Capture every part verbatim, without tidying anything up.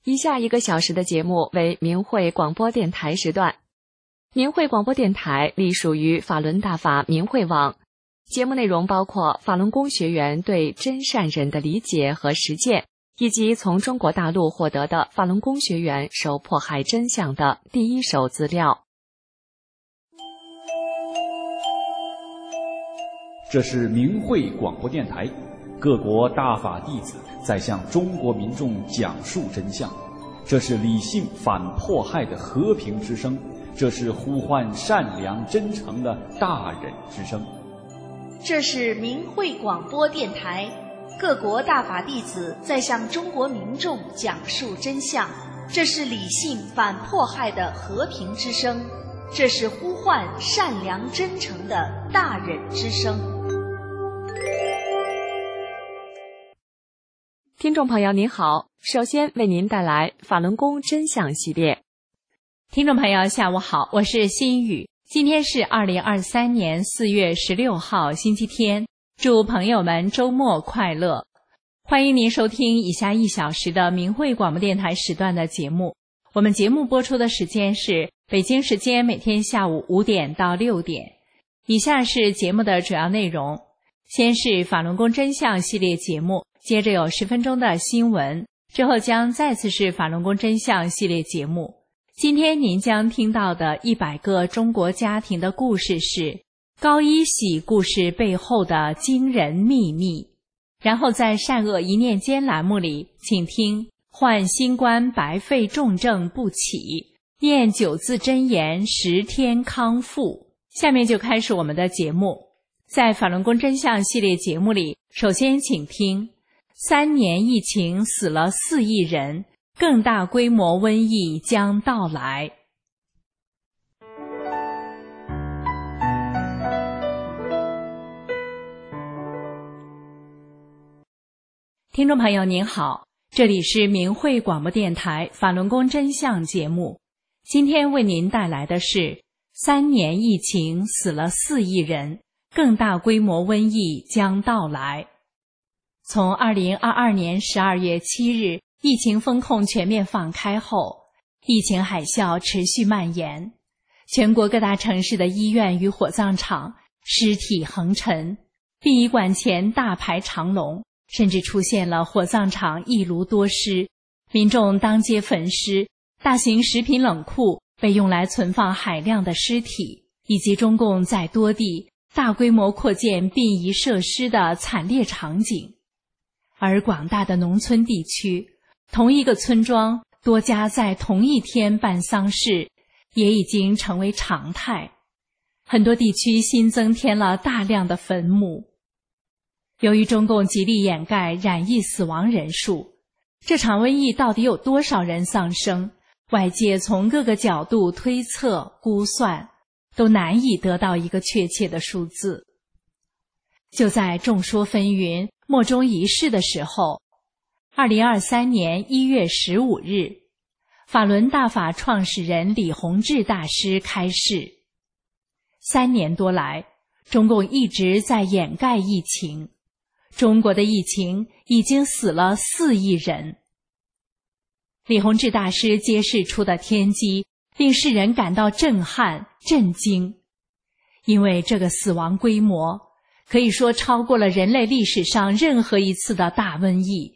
以下一个小时的节目为明慧广播电台时段。明慧广播电台隶属于法轮大法明慧网，节目内容包括法轮功学员对真善忍的理解和实践，以及从中国大陆获得的法轮功学员受迫害真相的第一手资料。 这是明慧广播电台，各国大法弟子在向中国民众讲述真相，这是理性反迫害的和平之声，这是呼唤善良真诚的大忍之声。 这是明慧广播电台，各国大法弟子在向中国民众讲述真相，这是理性反迫害的和平之声，这是呼唤善良真诚的大忍之声。 听众朋友您好，首先为您带来法轮功真相系列。 听众朋友下午好，我是心雨，今天是二零二三年四月十六号星期天，祝朋友们周末快乐。欢迎您收听以下一小时的明慧广播电台时段的节目。我们节目播出的时间是北京时间每天下午五点到六点。以下是节目的主要内容，先是法轮功真相系列节目，接着有十分钟的新闻，之后将再次是法轮功真相系列节目。今天您将听到的一百个中国家庭的故事是高一喜故事背后的惊人秘密。然后在善恶一念间栏目里，请听患新冠白肺重症不起，念九字真言十天康复。下面就开始我们的节目。在法轮功真相系列节目里，首先请听三年疫情死了四亿人，更大规模瘟疫将到来。听众朋友您好，这里是明慧广播电台法轮功真相节目。今天为您带来的是三年疫情死了四亿人，更大规模瘟疫将到来。从二零二二年十二月七日疫情封控全面放开后，疫情海啸持续蔓延，全国各大城市的医院与火葬场尸体横陈，殡仪馆前大排长龙，甚至出现了火葬场一炉多尸，民众当街焚尸，大型食品冷库被用来存放海量的尸体，以及中共在多地大规模扩建殡仪设施的惨烈场景。而广大的农村地区，同一个村庄多家在同一天办丧事也已经成为常态，很多地区新增添了大量的坟墓。由于中共极力掩盖染疫死亡人数，这场瘟疫到底有多少人丧生，外界从各个角度推测估算，都难以得到一个确切的数字。就在众说纷纭莫衷一是的时候，二零二三年一月十五日，法轮大法创始人李洪志大师开示，三年多来，中共一直在掩盖疫情，中国的疫情已经死了四亿人。李洪志大师揭示出的天机令世人感到震撼震惊，因为这个死亡规模可以说超过了人类历史上任何一次的大瘟疫。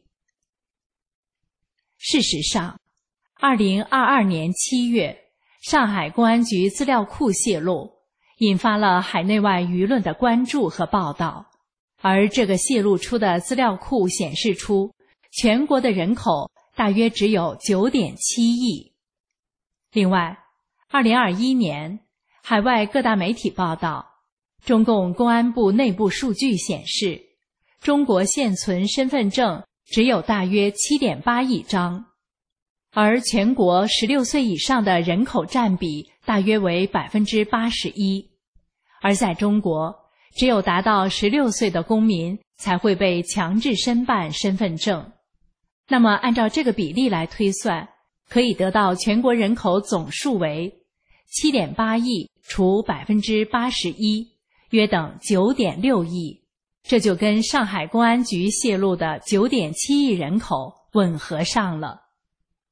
事实上，二零二二年七月，上海公安局资料库泄露，引发了海内外舆论的关注和报道。而这个泄露出的资料库显示出，全国的人口大约只有 九点七亿。另外，二零二一年，海外各大媒体报道，中共公安部内部数据显示，中国现存身份证只有大约 七点八亿张，而全国十六岁以上的人口占比大约为 百分之八十一， 而在中国，只有达到十六岁的公民才会被强制申办身份证。那么按照这个比例来推算，可以得到全国人口总数为 七点八亿除 百分之八十一， 约等 九点六亿，这就跟上海公安局泄露的 九点七亿人口吻合上了。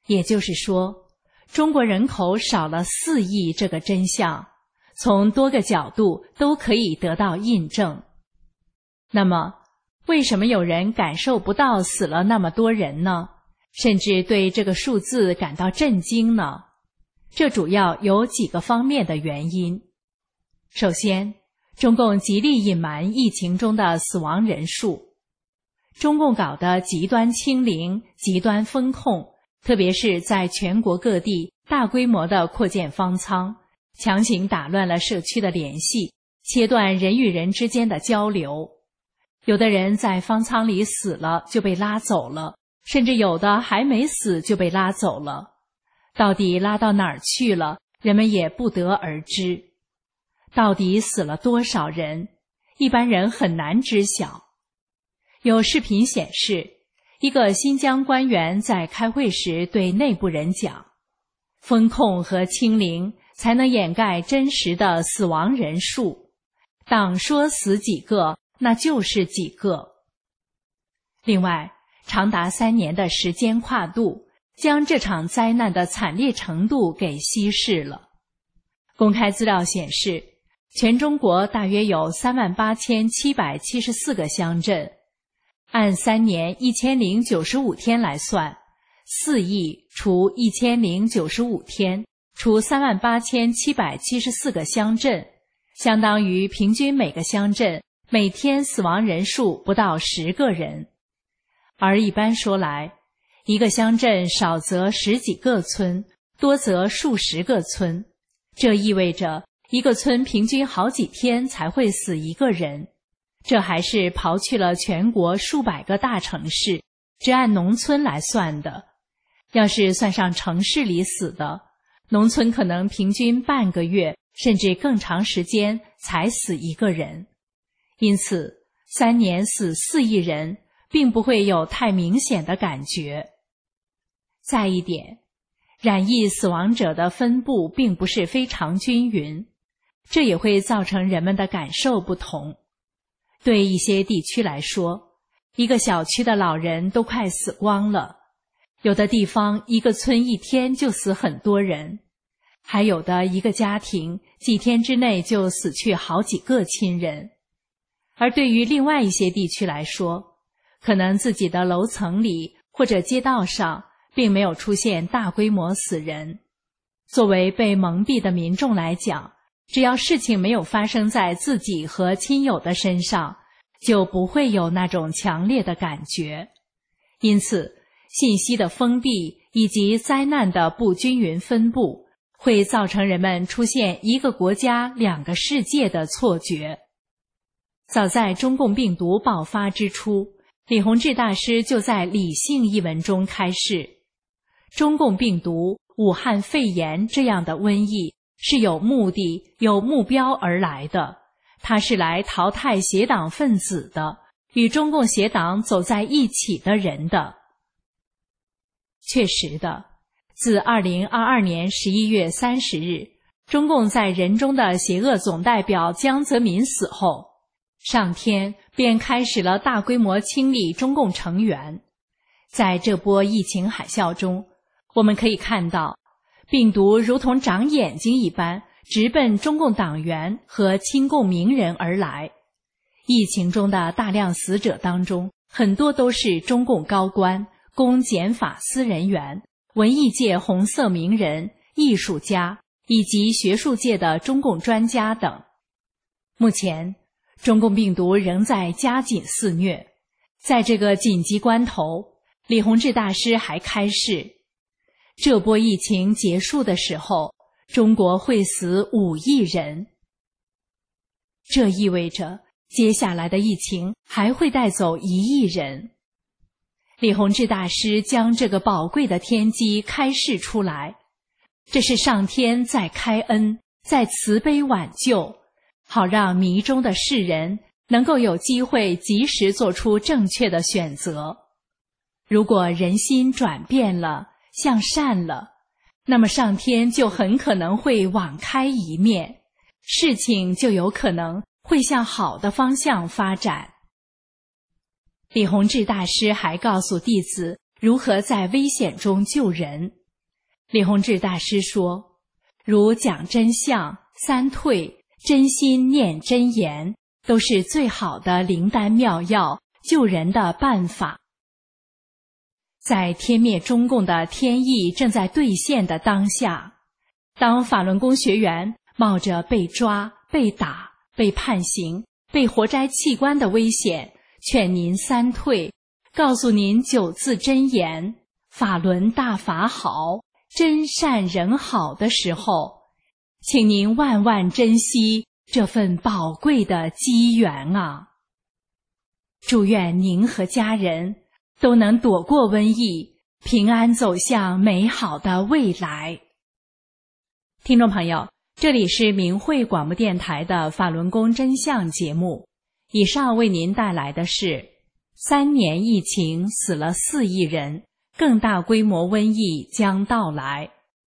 也就是说，中国人口少了四亿这个真相，从多个角度都可以得到印证。那么，为什么有人感受不到死了那么多人呢？甚至对这个数字感到震惊呢？这主要有几个方面的原因。首先，中共极力隐瞒疫情中的死亡人数。中共搞的极端清零、极端封控，特别是在全国各地大规模的扩建方舱，强行打乱了社区的联系，切断人与人之间的交流。有的人在方舱里死了就被拉走了，甚至有的还没死就被拉走了。到底拉到哪儿去了，人们也不得而知。到底死了多少人，一般人很难知晓。有视频显示，一个新疆官员在开会时对内部人讲，封控和清零才能掩盖真实的死亡人数，党说死几个，那就是几个。另外，长达三年的时间跨度，将这场灾难的惨烈程度给稀释了。公开资料显示，全中国大约有三万八千七百七十四个乡镇，按三年一千零九十五天来算，四亿除一千零九十五天除三万八千七百七十四个乡镇，相当于平均每个乡镇每天死亡人数不到十个人。而一般说来，一个乡镇少则十几个村，多则数十个村，这意味着一个村平均好几天才会死一个人。这还是刨去了全国数百个大城市，只按农村来算的。要是算上城市里死的，农村可能平均半个月甚至更长时间才死一个人。因此，三年死四亿人，并不会有太明显的感觉。再一点，染疫死亡者的分布并不是非常均匀，这也会造成人们的感受不同。对一些地区来说，一个小区的老人都快死光了，有的地方一个村一天就死很多人，还有的一个家庭几天之内就死去好几个亲人。而对于另外一些地区来说，可能自己的楼层里或者街道上并没有出现大规模死人。作为被蒙蔽的民众来讲，只要事情没有发生在自己和亲友的身上，就不会有那种强烈的感觉。因此，信息的封闭以及灾难的不均匀分布，会造成人们出现一个国家两个世界的错觉。早在中共病毒爆发之初，李洪志大师就在《理性》一文中开示，中共病毒、武汉肺炎这样的瘟疫是有目的、有目标而来的，它是来淘汰邪党分子的，与中共邪党走在一起的人的。确实的，自二零二二年十一月三十日，中共在人中的邪恶总代表江泽民死后，上天便开始了大规模清理中共成员。在这波疫情海啸中，我们可以看到，病毒如同长眼睛一般，直奔中共党员和亲共名人而来。疫情中的大量死者当中，很多都是中共高官、公检法司人员、文艺界红色名人、艺术家以及学术界的中共专家等。目前，中共病毒仍在加紧肆虐。在这个紧急关头，李洪志大师还开示，这波疫情结束的时候，中国会死五亿人。这意味着接下来的疫情还会带走一亿人。李洪志大师将这个宝贵的天机开示出来，这是上天在开恩，在慈悲挽救，好让迷中的世人能够有机会及时做出正确的选择。如果人心转变了，向善了，那么上天就很可能会网开一面，事情就有可能会向好的方向发展。李洪志大师还告诉弟子如何在危险中救人。李洪志大师说，如讲真相、三退、真心念真言，都是最好的灵丹妙药，救人的办法。在天灭中共的天意正在兑现的当下，当法轮功学员冒着被抓、被打、被判刑、被活摘器官的危险，劝您三退，告诉您九字真言：法轮大法好，真善人好的时候，请您万万珍惜这份宝贵的机缘啊！祝愿您和家人都能躲过瘟疫，平安走向美好的未来。听众朋友，这里是明慧广播电台的法轮功真相节目，以上为您带来的是三年疫情死了四亿人，更大规模瘟疫将到来。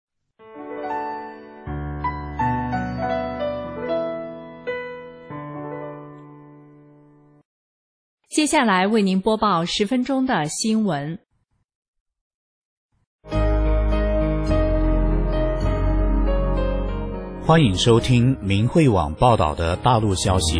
接下来为您播报十分钟的新闻。 欢迎收听明慧网报道的大陆消息。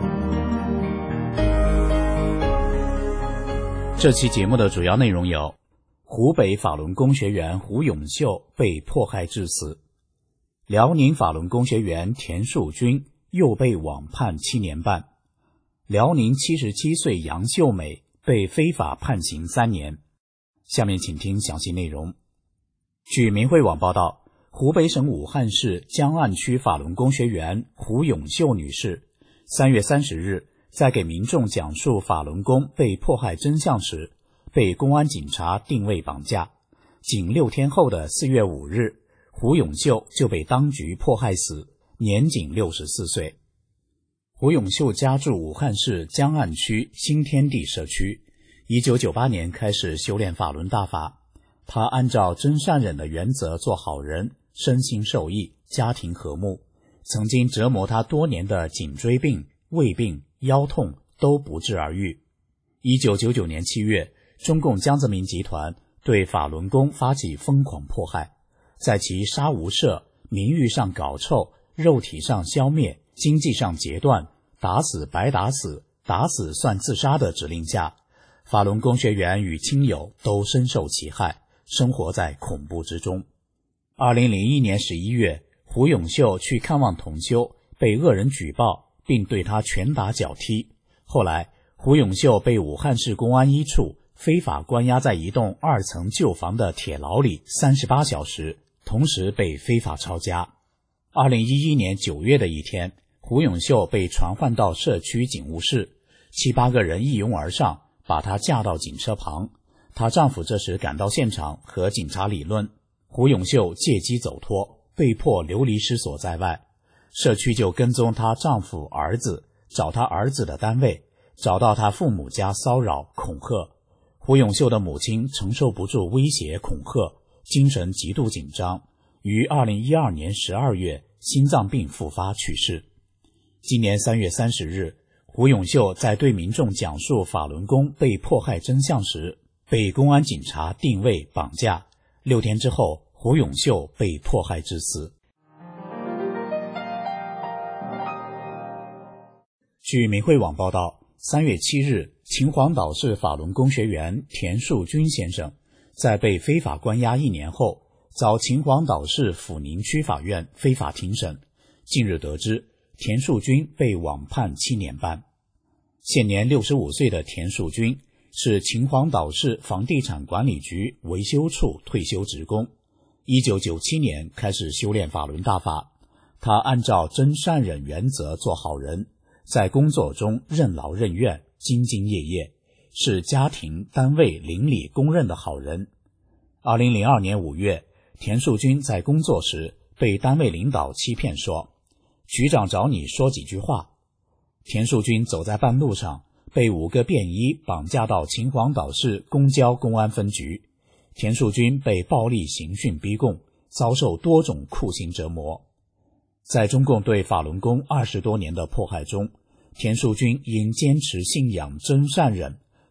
这期节目的主要内容有：湖北法轮功学员胡永秀被迫害致死，辽宁法轮功学员田树军又被网判七年半，辽宁七十七岁杨秀美被非法判刑三年。下面请听详细内容。据明慧网报道，湖北省武汉市江岸区法轮功学员胡永秀女士三月三十日在给民众讲述法轮功被迫害真相时，被公安警察定位绑架。仅六天后的四月五日，胡永秀就被当局迫害死，年仅六十四岁。胡永秀家住武汉市江岸区新天地社区，一九九八年开始修炼法轮大法。他按照真善忍的原则做好人，身心受益，家庭和睦。曾经折磨他多年的颈椎病、胃病、腰痛都不治而愈。一九九九年七月，中共江泽民集团对法轮功发起疯狂迫害，在其杀无赦、名誉上搞臭、肉体上消灭、经济上截断、打死白打死、打死算自杀的指令下，法轮功学员与亲友都深受其害，生活在恐怖之中。二零零一年十一月，胡永秀去看望同修，被恶人举报，并对他拳打脚踢。后来，胡永秀被武汉市公安一处非法关押在一栋二层旧房的铁牢里三十八小时，同时被非法抄家。二零一一年九月的一天，胡永秀被传唤到社区警务室，七八个人一拥而上，把她架到警车旁。她丈夫这时赶到现场和警察理论，胡永秀借机走脱，被迫流离失所在外。社区就跟踪她丈夫儿子，找她儿子的单位，找到她父母家骚扰恐吓。胡永秀的母亲承受不住威胁恐吓，精神极度紧张，于二零一二年十二月心脏病复发去世。今年三月三十日，胡永秀在对民众讲述法轮功被迫害真相时，被公安警察定位绑架。六天之后，胡永秀被迫害致死。据明慧网报道，三月七日，秦皇岛市法轮功学员田树军先生在被非法关押一年后，遭秦皇岛市抚宁区法院非法庭审。近日得知，田树军被网判七年半。现年六十五岁的田树军是秦皇岛市房地产管理局维修处退休职工，一九九七年开始修炼法轮大法。他按照真善忍原则做好人，在工作中任劳任怨，兢兢业业，是家庭、单位、邻里公认的好人。二零零二年五月，田树军在工作时被单位领导欺骗说，局长找你说几句话。田树军走在半路上，被五个便衣绑架到秦皇岛市公交公安分局。田树军被暴力刑讯逼供，遭受多种酷刑折磨。在中共对法轮功二十多年的迫害中，田树军因坚持信仰真善忍，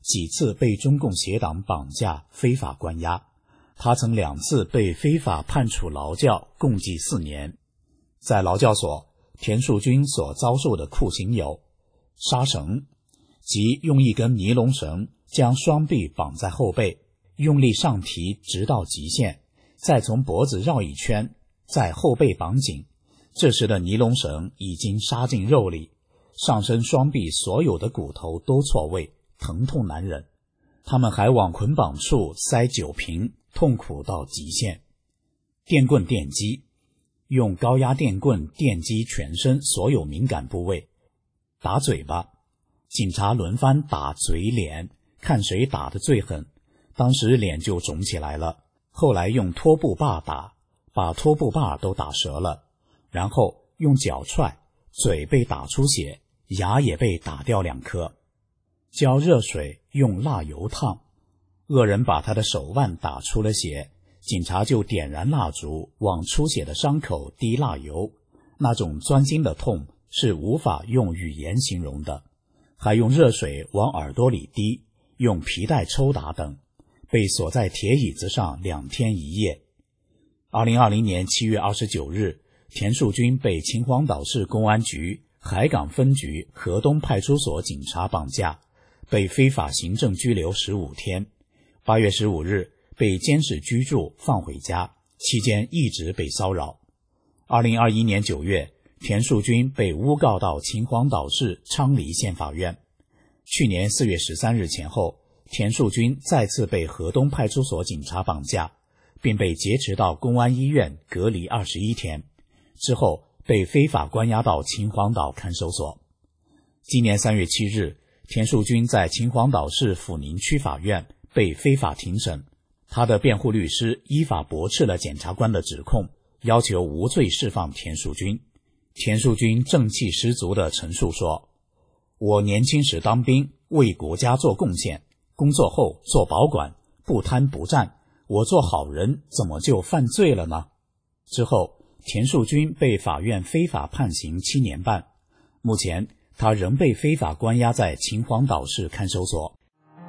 几次被中共邪党绑架非法关押，他曾两次被非法判处劳教，共计四年。在劳教所，田树军所遭受的酷刑有杀绳，即用一根尼龙绳将双臂绑在后背，用力上提直到极限，再从脖子绕一圈，在后背绑紧。这时的尼龙绳已经杀进肉里，上身双臂所有的骨头都错位，疼痛难忍。他们还往捆绑处塞酒瓶，痛苦到极限。电棍电击，用高压电棍电击全身所有敏感部位。打嘴巴，警察轮番打嘴脸，看谁打得最狠，当时脸就肿起来了。后来用拖布把打，把拖布把都打折了，然后用脚踹，嘴被打出血，牙也被打掉两颗。浇热水，用蜡油烫，恶人把他的手腕打出了血，警察就点燃蜡烛，往出血的伤口滴蜡油，那种钻心的痛是无法用语言形容的。还用热水往耳朵里滴，用皮带抽打等，被锁在铁椅子上两天一夜。二零二零年七月二十九日，田树军被秦皇岛市公安局海港分局河东派出所警察绑架，被非法行政拘留十五天。八月十五日被监视居住，放回家，期间一直被骚扰。二零二一年九月，田树军被诬告到秦皇岛市昌黎县法院。去年四月十三日前后，田树军再次被河东派出所警察绑架，并被劫持到公安医院隔离二十一天，之后被非法关押到秦皇岛看守所。今年三月七日，田树军在秦皇岛市抚宁区法院被非法庭审，他的辩护律师依法驳斥了检察官的指控，要求无罪释放田树军。田树军正气十足地陈述说，我年轻时当兵，为国家做贡献，工作后做保管，不贪不占，我做好人怎么就犯罪了呢？之后，田树军被法院非法判刑七年半，目前他仍被非法关押在秦皇岛市看守所。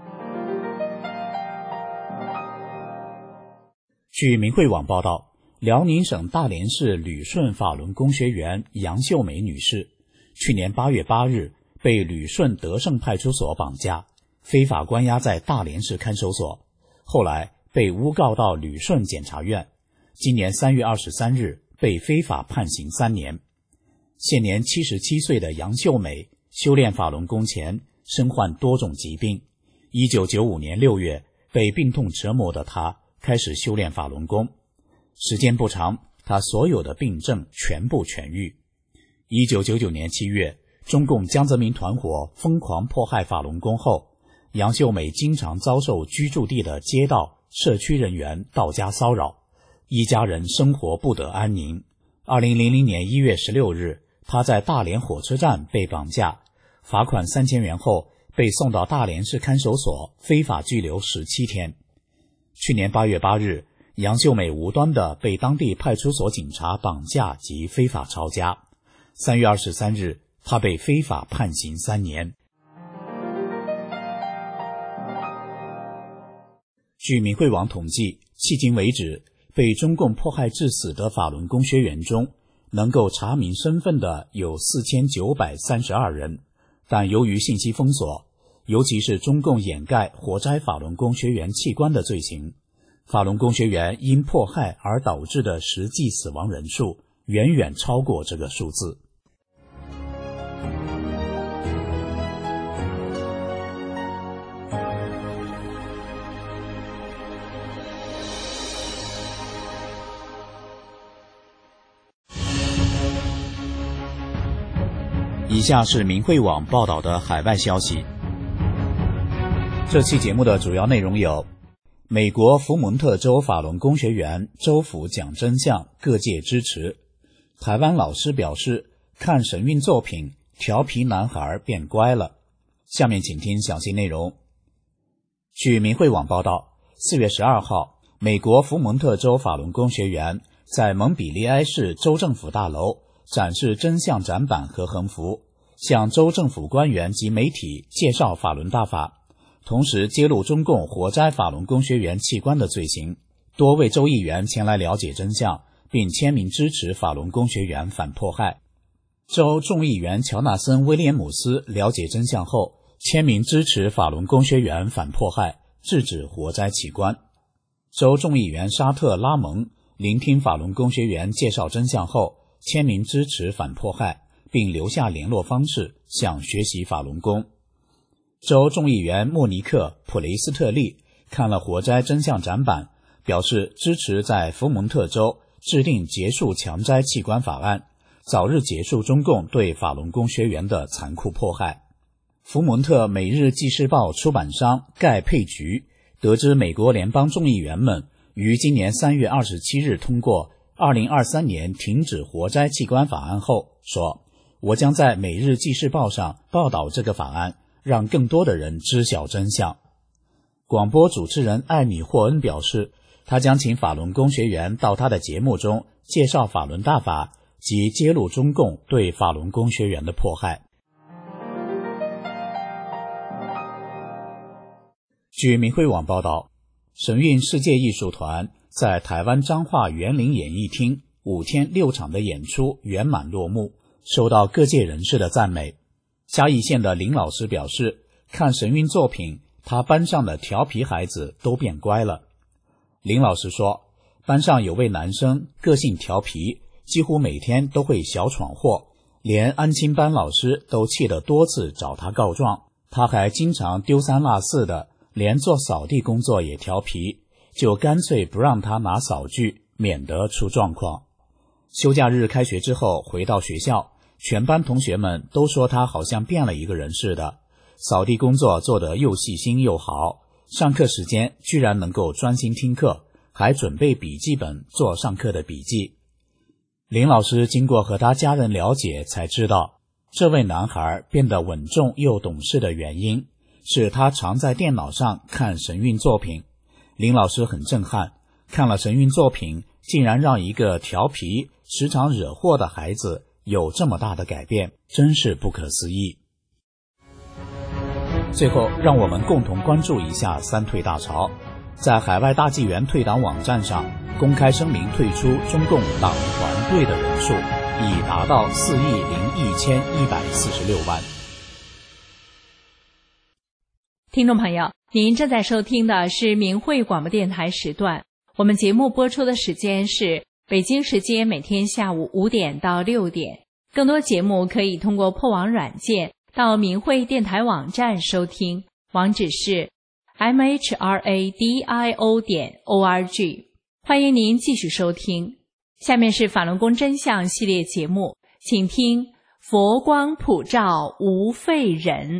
据明慧网报道，辽宁省大连市旅顺法轮功学员杨秀梅女士，去年八月八日被旅顺德胜派出所绑架，非法关押在大连市看守所，后来被诬告到旅顺检察院，今年三月二十三日被非法判刑三年。现年七十七岁的杨秀美修炼法轮功前身患多种疾病，一九九五年六月被病痛折磨的她开始修炼法轮功，时间不长，她所有的病症全部痊愈。一九九九年七月，中共江泽民团伙疯狂迫害法轮功后，杨秀美经常遭受居住地的街道、社区人员到家骚扰，一家人生活不得安宁。二零零零年一月十六日，她在大连火车站被绑架，罚款三千元后被送到大连市看守所非法拘留十七天。去年八月八日，杨秀美无端地被当地派出所警察绑架及非法抄家。三月二十三日，她被非法判刑三年。据明慧网统计，迄今为止，被中共迫害致死的法轮功学员中，能够查明身份的有四千九百三十二人，但由于信息封锁，尤其是中共掩盖活摘法轮功学员器官的罪行，法轮功学员因迫害而导致的实际死亡人数远远超过这个数字。以下是明慧网报道的海外消息。这期节目的主要内容有：美国福蒙特州法轮功学员州府讲真相，各界支持；台湾老师表示，看神韵作品，调皮男孩变乖了。下面请听详细内容。据明慧网报道，四月十二号，美国福蒙特州法轮功学员在蒙彼利埃市州政府大楼展示真相展板和横幅，向州政府官员及媒体介绍法轮大法， 同时揭露中共火摘法轮功学员器官的罪行。多位州议员前来了解真相，并签名支持法轮功学员反迫害。州众议员乔纳森·威廉姆斯了解真相后，签名支持法轮功学员反迫害，制止火摘器官。州众议员沙特·拉蒙聆听法轮功学员介绍真相后，签名支持反迫害，并留下联络方式，向学习法轮功。州众议员莫尼克·普雷斯特利看了火摘真相展板，表示支持在福蒙特州制定结束强摘器官法案，早日结束中共对法轮功学员的残酷迫害。福蒙特每日纪事报出版商盖佩菊得知美国联邦众议员们于今年三月二十七日通过二零二三年停止活摘器官法案后说，我将在每日纪事报上报道这个法案，让更多的人知晓真相。广播主持人艾米霍恩表示，他将请法轮功学员到他的节目中介绍法轮大法及揭露中共对法轮功学员的迫害。据明慧网报道，神韵世界艺术团在台湾彰化园林演艺厅五天六场的演出圆满落幕，受到各界人士的赞美。嘉义县的林老师表示，看神韵作品，他班上的调皮孩子都变乖了。林老师说，班上有位男生个性调皮，几乎每天都会小闯祸，连安亲班老师都气得多次找他告状。他还经常丢三落四的，连做扫地工作也调皮，就干脆不让他拿扫具，免得出状况。休假日开学之后回到学校，全班同学们都说他好像变了一个人似的，扫地工作做得又细心又好，上课时间居然能够专心听课，还准备笔记本做上课的笔记。林老师经过和他家人了解才知道，这位男孩变得稳重又懂事的原因是他常在电脑上看神韵作品。林老师很震撼，看了神韵作品，竟然让一个调皮时常惹祸的孩子有这么大的改变，真是不可思议。最后让我们共同关注一下三退大潮。在海外大纪元退党网站上公开声明退出中共党团队的人数已达到四亿零一千一百四十六万。 听众朋友，您正在收听的是明慧广播电台时段，我们节目播出的时间是北京时间每天下午五点到六点。更多节目可以通过破网软件到明慧电台网站收听，网址是 m h r a d i o 点 o r g。 欢迎您继续收听。下面是法轮功真相系列节目，请听佛光普照无废人。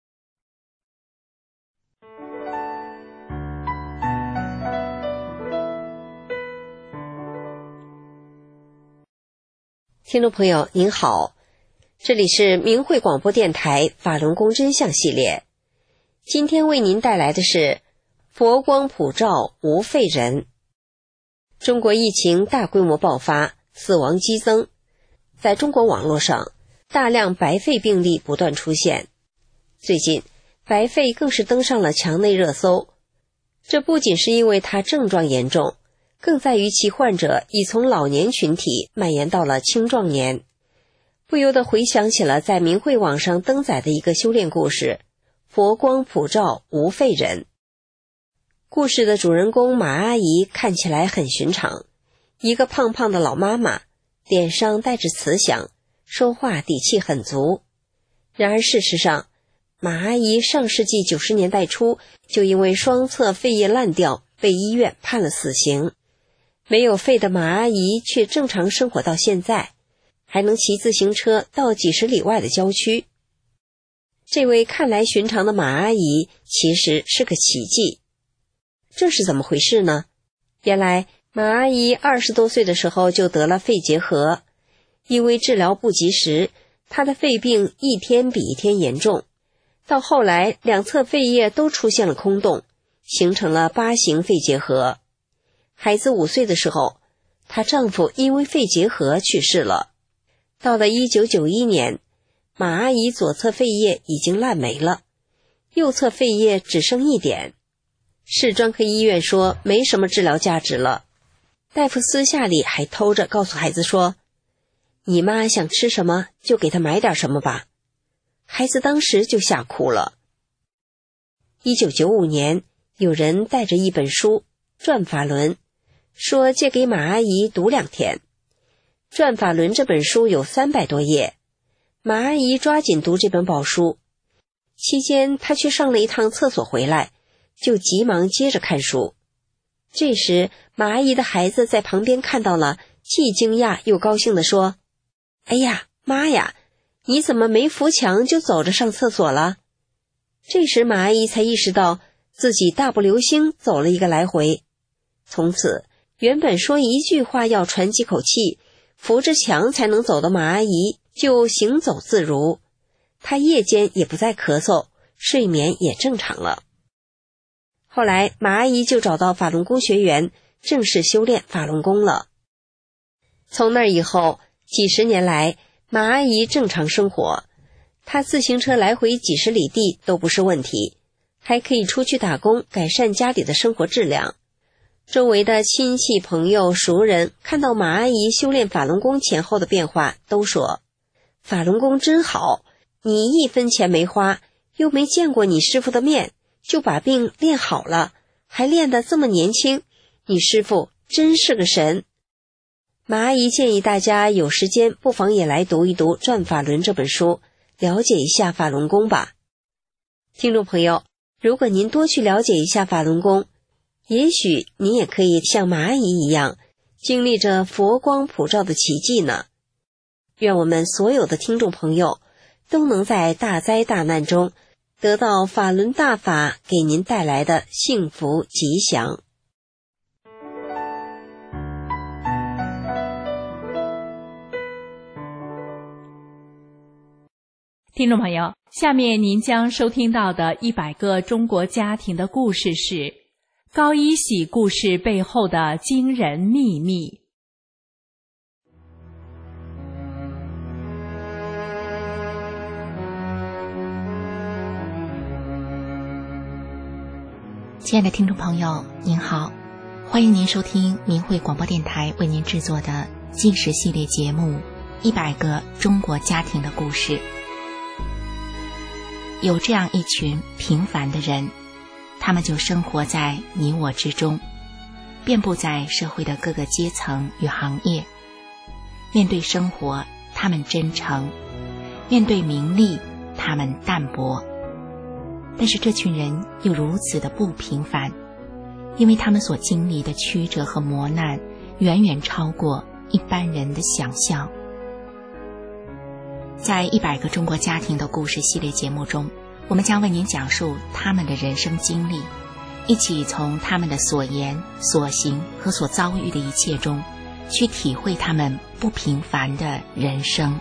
听众朋友您好，这里是明慧广播电台法轮功真相系列，今天为您带来的是佛光普照无废人。中国疫情大规模爆发，死亡激增，在中国网络上大量白肺病例不断出现，最近白肺更是登上了墙内热搜。这不仅是因为它症状严重，更在于其患者已从老年群体蔓延到了青壮年。不由得回想起了在明慧网上登载的一个修炼故事，佛光普照无废人。故事的主人公马阿姨看起来很寻常，一个胖胖的老妈妈，脸上带着慈祥，说话底气很足。然而事实上，马阿姨上世纪九十年代初就因为双侧肺叶烂掉被医院判了死刑。没有肺的马阿姨却正常生活到现在，还能骑自行车到几十里外的郊区。这位看来寻常的马阿姨其实是个奇迹。这是怎么回事呢？原来马阿姨二十多岁的时候就得了肺结核，因为治疗不及时，她的肺病一天比一天严重，到后来两侧肺叶都出现了空洞，形成了八型肺结核。孩子五岁的时候，她丈夫因为肺结核去世了。到了一九九一年，马阿姨左侧肺叶已经烂没了， 右侧肺叶只剩一点。市专科医院说没什么治疗价值了。大夫私下里还偷着告诉孩子说，你妈想吃什么就给她买点什么吧。孩子当时就吓哭了。一九九五年，有人带着一本书《转法轮》，说借给马阿姨读两天。《转法轮》这本书有三百多页，马阿姨抓紧读这本宝书。期间她去上了一趟厕所回来，就急忙接着看书。这时马阿姨的孩子在旁边看到了，既惊讶又高兴地说，哎呀，妈呀，你怎么没扶墙就走着上厕所了？这时马阿姨才意识到自己大步流星走了一个来回。从此原本说一句话要喘几口气，扶着墙才能走的马阿姨就行走自如。她夜间也不再咳嗽，睡眠也正常了。后来马阿姨就找到法轮功学员，正式修炼法轮功了。从那以后，几十年来，马阿姨正常生活，她自行车来回几十里地都不是问题，还可以出去打工，改善家里的生活质量。周围的亲戚朋友熟人看到马阿姨修炼法轮功前后的变化，都说法轮功真好，你一分钱没花，又没见过你师傅的面，就把病练好了，还练得这么年轻，你师傅真是个神。马阿姨建议大家有时间不妨也来读一读《转法轮》这本书，了解一下法轮功吧。听众朋友，如果您多去了解一下法轮功，也许您也可以像马阿姨一样，经历着佛光普照的奇迹呢。愿我们所有的听众朋友都能在大灾大难中得到法轮大法给您带来的幸福吉祥。 听众朋友，下面您将收听到的一百个中国家庭的故事是高一喜故事背后的惊人秘密。 亲爱的听众朋友，您好，欢迎您收听明慧广播电台为您制作的纪实系列节目《一百个中国家庭的故事》。有这样一群平凡的人，他们就生活在你我之中，遍布在社会的各个阶层与行业。面对生活，他们真诚；面对名利，他们淡泊。但是这群人又如此的不平凡，因为他们所经历的曲折和磨难，远远超过一般人的想象。在一百个中国家庭的故事系列节目中，我们将为您讲述他们的人生经历，一起从他们的所言、所行和所遭遇的一切中，去体会他们不平凡的人生。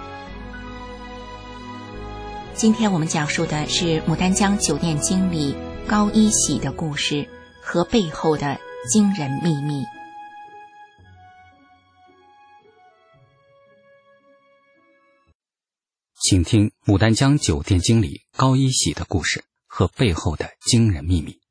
今天我们讲述的是牡丹江酒店经理高一喜的故事和背后的惊人秘密。 请听牡丹江酒店经理高一喜的故事和背后的惊人秘密。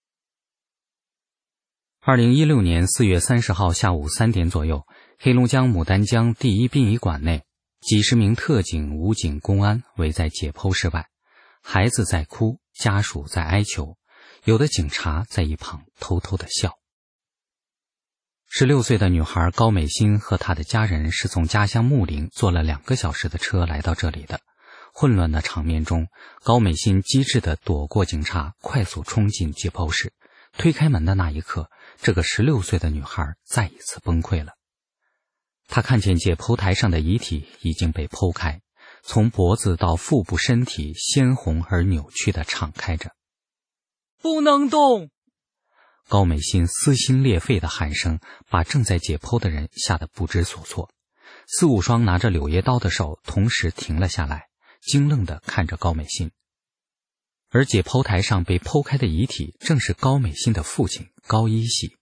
二零一六年四月三十号下午三点左右，黑龙江牡丹江第一殡仪馆内，几十名特警、武警、公安围在解剖室外，孩子在哭，家属在哀求，有的警察在一旁偷偷地笑。十六岁的女孩高美心和她的家人是从家乡木陵坐了两个小时的车来到这里的。混乱的场面中，高美心机智地躲过警察，快速冲进解剖室。推开门的那一刻，这个十六岁的女孩再一次崩溃了。她看见解剖台上的遗体已经被剖开，从脖子到腹部身体鲜红而扭曲地敞开着。不能动！高美心撕心裂肺的喊声把正在解剖的人吓得不知所措。四五双拿着柳叶刀的手同时停了下来，惊愣地看着高美心。而解剖台上被剖开的遗体正是高美心的父亲高一喜。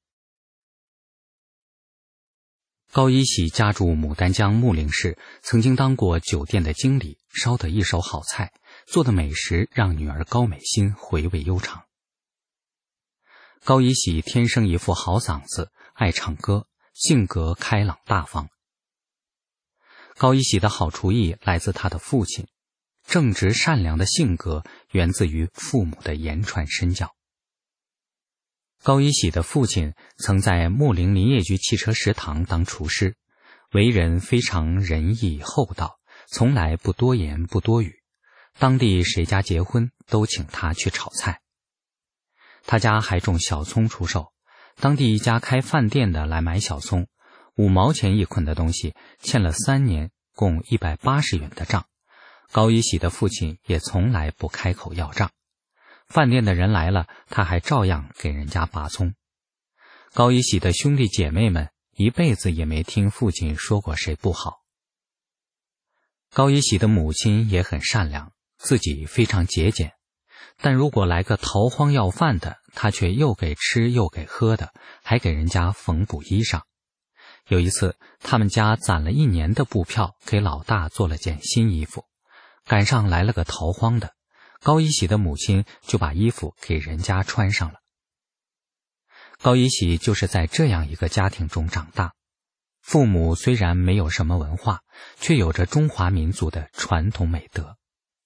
高一喜家住牡丹江木陵市，曾经当过酒店的经理，烧得一手好菜， 做的美食让女儿高美心回味悠长。高一喜天生一副好嗓子，爱唱歌，性格开朗大方。高一喜的好厨艺来自他的父亲，正直善良的性格源自于父母的言传身教。高一喜的父亲曾在睦陵林业局汽车食堂当厨师，为人非常仁义厚道，从来不多言不多语，当地谁家结婚都请他去炒菜。他家还种小葱出售，当地一家开饭店的来买小葱，五毛钱一捆的东西，欠了三年，共一百八十元的账。高一喜的父亲也从来不开口要账，饭店的人来了，他还照样给人家拔葱。高一喜的兄弟姐妹们一辈子也没听父亲说过谁不好。高一喜的母亲也很善良，自己非常节俭，但如果来个逃荒要饭的，他却又给吃又给喝的，还给人家缝补衣裳。有一次，他们家攒了一年的布票，给老大做了件新衣服，赶上来了个逃荒的，高一喜的母亲就把衣服给人家穿上了。高一喜就是在这样一个家庭中长大，父母虽然没有什么文化，却有着中华民族的传统美德。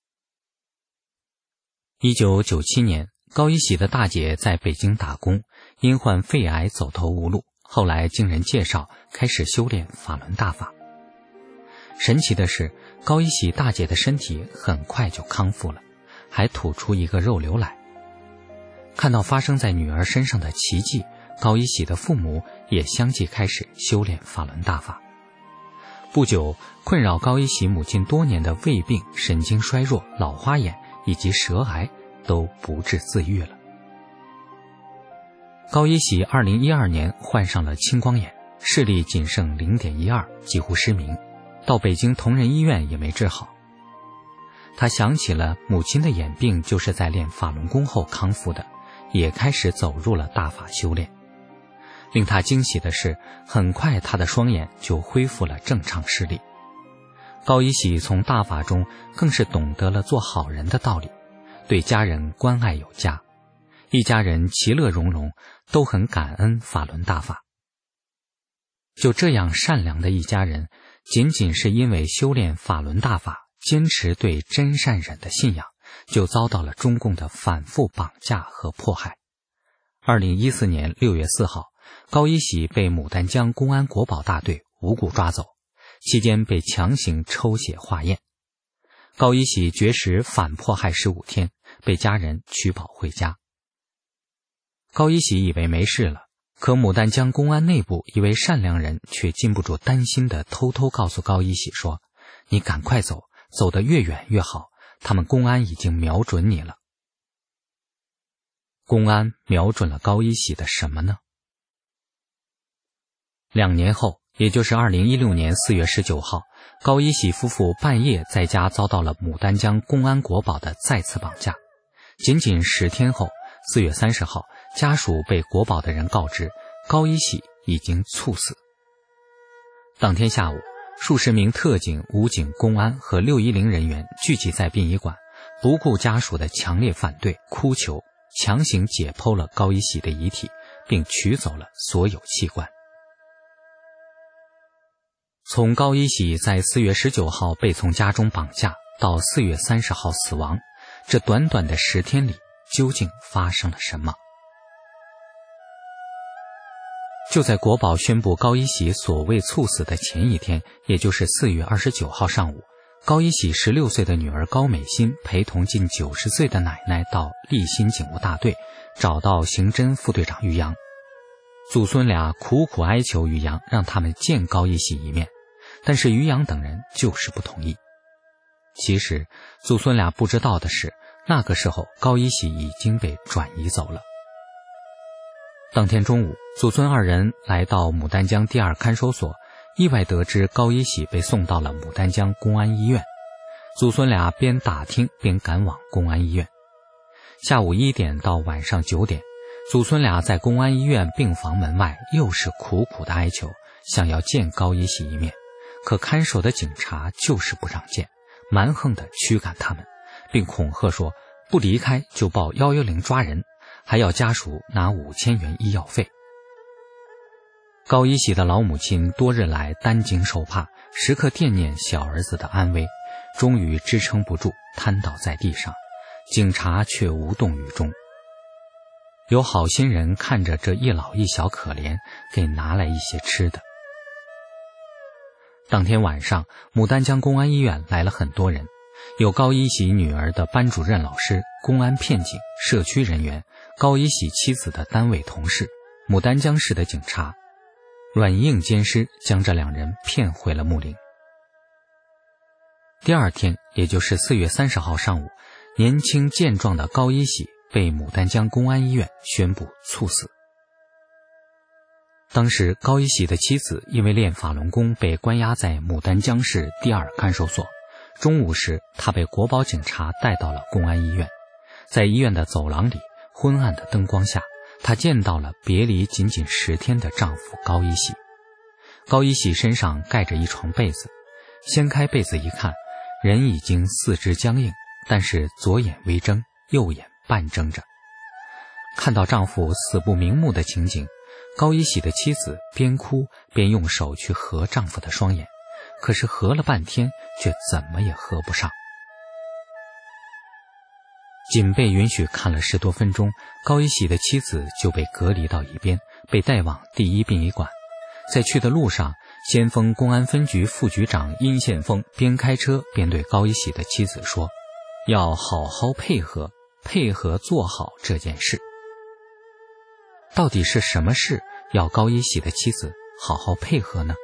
一九九七年，高一喜的大姐在北京打工，因患肺癌走投无路，后来经人介绍开始修炼法轮大法。神奇的是，高一喜大姐的身体很快就康复了，还吐出一个肉瘤来。看到发生在女儿身上的奇迹，高一喜的父母也相继开始修炼法轮大法。不久，困扰高一喜母亲多年的胃病、神经衰弱、老花眼以及舌癌都不治自愈了。高一喜二零一二年患上了青光眼，视力仅剩 零点一二，几乎失明，到北京同仁医院也没治好。他想起了母亲的眼病就是在练法轮功后康复的，也开始走入了大法修炼。令他惊喜的是，很快他的双眼就恢复了正常视力。高一喜从大法中更是懂得了做好人的道理，对家人关爱有加，一家人其乐融融，都很感恩法轮大法。就这样善良的一家人，仅仅是因为修炼法轮大法，坚持对真善忍的信仰，就遭到了中共的反复绑架和迫害。二零一四年六月四号，高一喜被牡丹江公安国保大队无故抓走，期间被强行抽血化验。高一喜绝食反迫害十五天，被家人取保回家。高一喜以为没事了，可牡丹江公安内部一位善良人却禁不住担心地偷偷告诉高一喜说：“你赶快走，走得越远越好，他们公安已经瞄准你了。”公安瞄准了高一喜的什么呢？两年后，也就是二零一六年四月十九号，高一喜夫妇半夜在家遭到了牡丹江公安国保的再次绑架。仅仅十天后，四月三十号，家属被国保的人告知，高一喜已经猝死。当天下午，数十名特警、武警、公安和六一零人员聚集在殡仪馆，不顾家属的强烈反对、哭求，强行解剖了高一喜的遗体，并取走了所有器官。从高一喜在四月十九号被从家中绑架到四月三十号死亡，这短短的十天里，究竟发生了什么？就在国保宣布高一喜所谓猝死的前一天，也就是四月二十九号上午，高一喜十六岁的女儿高美心陪同近九十岁的奶奶到立新警务大队，找到刑侦副队长于洋。祖孙俩苦苦哀求于洋让他们见高一喜一面，但是于洋等人就是不同意。其实祖孙俩不知道的是，那个时候高一喜已经被转移走了。当天中午，祖孙二人来到牡丹江第二看守所，意外得知高一喜被送到了牡丹江公安医院。祖孙俩边打听边赶往公安医院。下午一点到晚上九点，祖孙俩在公安医院病房门外又是苦苦的哀求，想要见高一喜一面，可看守的警察就是不让见，蛮横地驱赶他们， 并恐吓说不离开就报一一零抓人，还要家属拿五千元医药费。高一喜的老母亲多日来担惊受怕，时刻惦念小儿子的安危，终于支撑不住，瘫倒在地上，警察却无动于衷。有好心人看着这一老一小可怜，给拿来一些吃的。当天晚上，牡丹江公安医院来了很多人，有高一喜女儿的班主任老师、公安片警、社区人员，高一喜妻子的单位同事，牡丹江市的警察，软硬兼施，将这两人骗回了木陵。第二天，也就是四月三十号上午，年轻健壮的高一喜被牡丹江公安医院宣布猝死。当时高一喜的妻子因为练法轮功被关押在牡丹江市第二看守所，中午时她被国保警察带到了公安医院。在医院的走廊里，昏暗的灯光下，她见到了别离仅仅十天的丈夫高一喜。高一喜身上盖着一床被子，掀开被子一看，人已经四肢僵硬，但是左眼微睁，右眼半睁着。看到丈夫死不瞑目的情景，高一喜的妻子边哭边用手去合丈夫的双眼，可是合了半天却怎么也合不上。仅被允许看了十多分钟，高一喜的妻子就被隔离到一边，被带往第一殡仪馆。在去的路上，先锋公安分局副局长殷宪峰边开车边对高一喜的妻子说，要好好配合，配合做好这件事。到底是什么事要高一喜的妻子好好配合呢？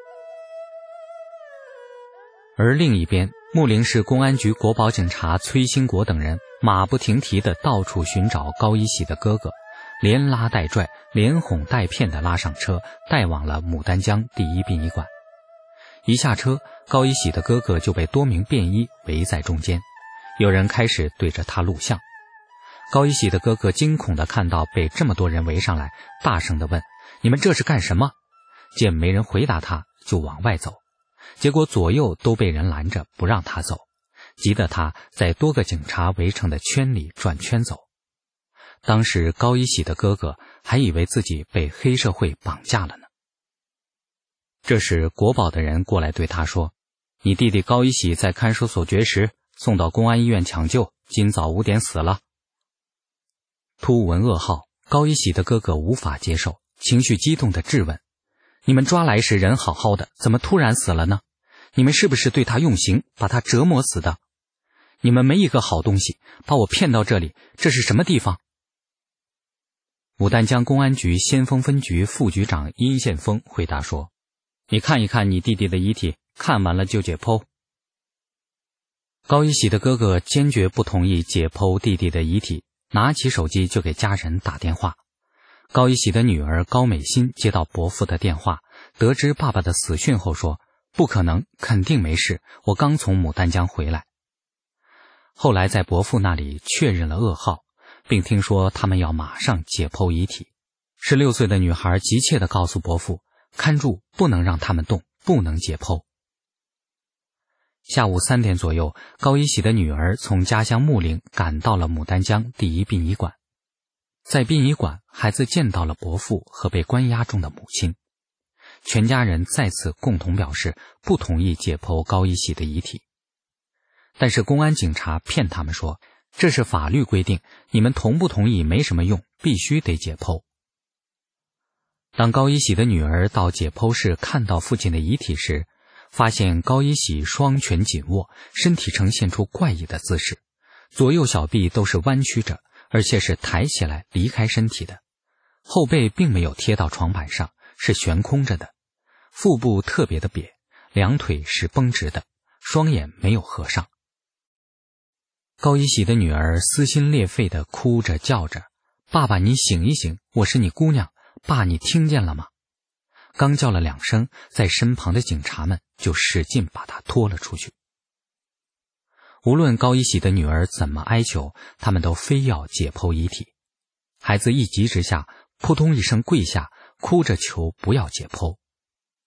而另一边，木陵市公安局国保警察崔兴国等人马不停蹄地到处寻找高一喜的哥哥，连拉带拽，连哄带骗地拉上车，带往了牡丹江第一殡仪馆。一下车，高一喜的哥哥就被多名便衣围在中间，有人开始对着他录像。高一喜的哥哥惊恐地看到被这么多人围上来，大声地问，你们这是干什么？见没人回答他，就往外走，结果左右都被人拦着不让他走，急得他在多个警察围成的圈里转圈走。当时高一喜的哥哥还以为自己被黑社会绑架了呢。这时国保的人过来对他说，你弟弟高一喜在看守所绝食，送到公安医院抢救，今早五点死了。突闻噩耗，高一喜的哥哥无法接受，情绪激动地质问，你们抓来时人好好的，怎么突然死了呢？你们是不是对他用刑，把他折磨死的？你们没一个好东西，把我骗到这里，这是什么地方？牡丹江公安局先锋分局副局长殷宪峰回答说，你看一看你弟弟的遗体，看完了就解剖。高一喜的哥哥坚决不同意解剖弟弟的遗体，拿起手机就给家人打电话。高一喜的女儿高美心接到伯父的电话，得知爸爸的死讯后说，不可能，肯定没事，我刚从牡丹江回来。后来在伯父那里确认了噩耗，并听说他们要马上解剖遗体。十六岁的女孩急切地告诉伯父，看住，不能让他们动，不能解剖。下午三点左右，高一喜的女儿从家乡木陵赶到了牡丹江第一殡仪馆。在殡仪馆，孩子见到了伯父和被关押中的母亲。全家人再次共同表示不同意解剖高一喜的遗体。但是公安警察骗他们说，这是法律规定，你们同不同意没什么用，必须得解剖。当高一喜的女儿到解剖室看到父亲的遗体时，发现高一喜双拳紧握，身体呈现出怪异的姿势，左右小臂都是弯曲着，而且是抬起来离开身体的，后背并没有贴到床板上，是悬空着的，腹部特别的瘪，两腿是绷直的，双眼没有合上。高一喜的女儿撕心裂肺地哭着叫着，爸爸你醒一醒，我是你姑娘，爸你听见了吗？刚叫了两声，在身旁的警察们就使劲把她拖了出去。无论高一喜的女儿怎么哀求，他们都非要解剖遗体。孩子一急之下，扑通一声跪下，哭着求不要解剖。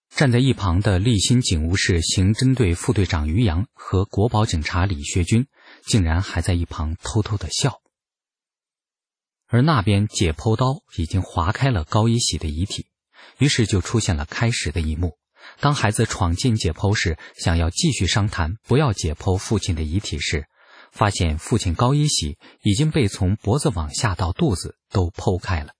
站在一旁的立新警务室刑侦队副队长于洋和国保警察李学军竟然还在一旁偷偷的笑。而那边解剖刀已经划开了高一喜的遗体，于是就出现了开始的一幕。当孩子闯进解剖室，想要继续商谈不要解剖父亲的遗体时，发现父亲高一喜已经被从脖子往下到肚子都剖开了。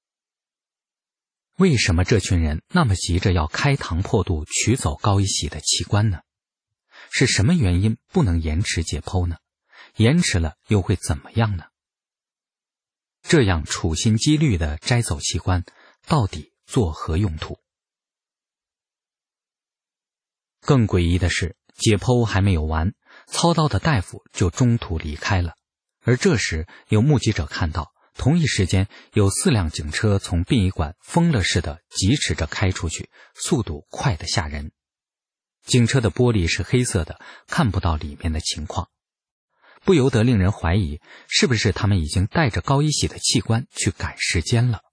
为什么这群人那么急着要开膛破肚取走高一喜的器官呢？是什么原因不能延迟解剖呢？延迟了又会怎么样呢？这样处心积虑地摘走器官，到底作何用途？更诡异的是，解剖还没有完，操刀的大夫就中途离开了。而这时有目击者看到，同一时间有四辆警车从殡仪馆疯了似的疾驰着开出去，速度快得吓人。警车的玻璃是黑色的，看不到里面的情况，不由得令人怀疑，是不是他们已经带着高一喜的器官去赶时间了。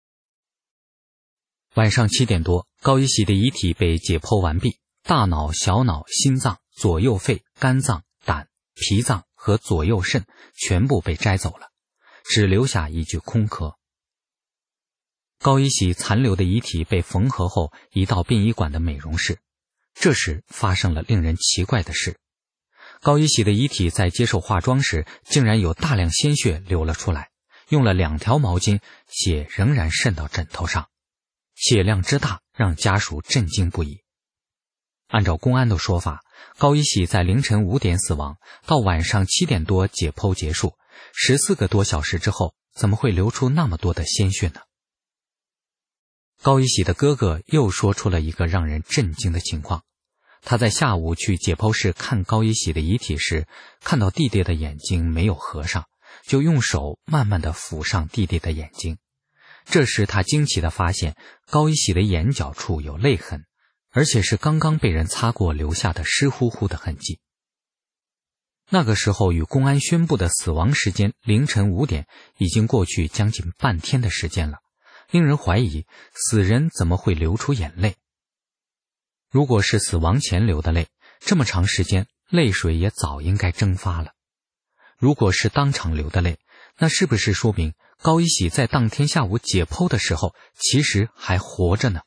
晚上七点多，高一喜的遗体被解剖完毕，大脑、小脑、心脏、左右肺、肝脏、胆、脾脏和左右肾全部被摘走了，只留下一具空壳。高一喜残留的遗体被缝合后移到殡仪馆的美容室。这时发生了令人奇怪的事，高一喜的遗体在接受化妆时竟然有大量鲜血流了出来，用了两条毛巾，血仍然渗到枕头上，血量之大让家属震惊不已。按照公安的说法，高一喜在凌晨五点死亡，到晚上七点多解剖结束，十四个多小时之后，怎么会流出那么多的鲜血呢？高一喜的哥哥又说出了一个让人震惊的情况，他在下午去解剖室看高一喜的遗体时，看到弟弟的眼睛没有合上，就用手慢慢地抚上弟弟的眼睛。这时他惊奇地发现，高一喜的眼角处有泪痕，而且是刚刚被人擦过留下的湿乎乎的痕迹。那个时候与公安宣布的死亡时间凌晨五点已经过去将近半天的时间了，令人怀疑死人怎么会流出眼泪。如果是死亡前流的泪，这么长时间泪水也早应该蒸发了。如果是当场流的泪，那是不是说明高一喜在当天下午解剖的时候其实还活着呢？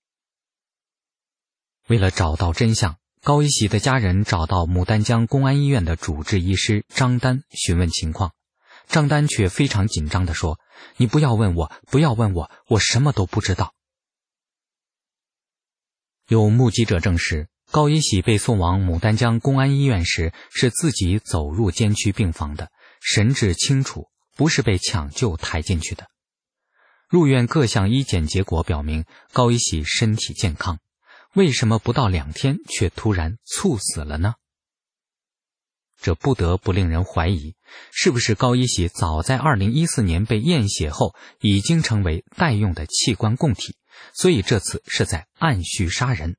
为了找到真相，高一喜的家人找到牡丹江公安医院的主治医师张丹询问情况。张丹却非常紧张地说，你不要问我，不要问我，我什么都不知道。有目击者证实，高一喜被送往牡丹江公安医院时是自己走入监区病房的，神志清楚，不是被抢救抬进去的。入院各项医检结果表明高一喜身体健康，为什么不到两天却突然猝死了呢？这不得不令人怀疑，是不是高一喜早在二零一四年被验血后已经成为待用的器官供体，所以这次是在按需杀人。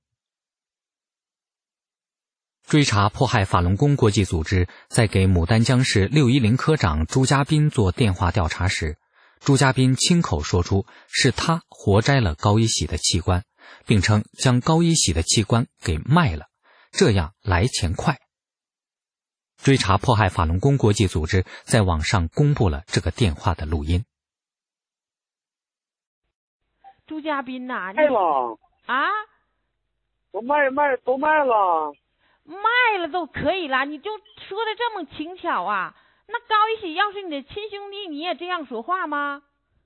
追查迫害法轮功国际组织在给牡丹江市六一零科长朱家斌做电话调查时，朱家斌亲口说出是他活摘了高一喜的器官，并称将高一喜的器官给卖了，这样来钱快。追查迫害法轮功国际组织在网上公布了这个电话的录音。 朱家斌呐、啊， 卖了啊， 都卖卖都卖了， 卖了都可以了，你就说的这么轻巧啊？那高一喜要是你的亲兄弟，你也这样说话吗？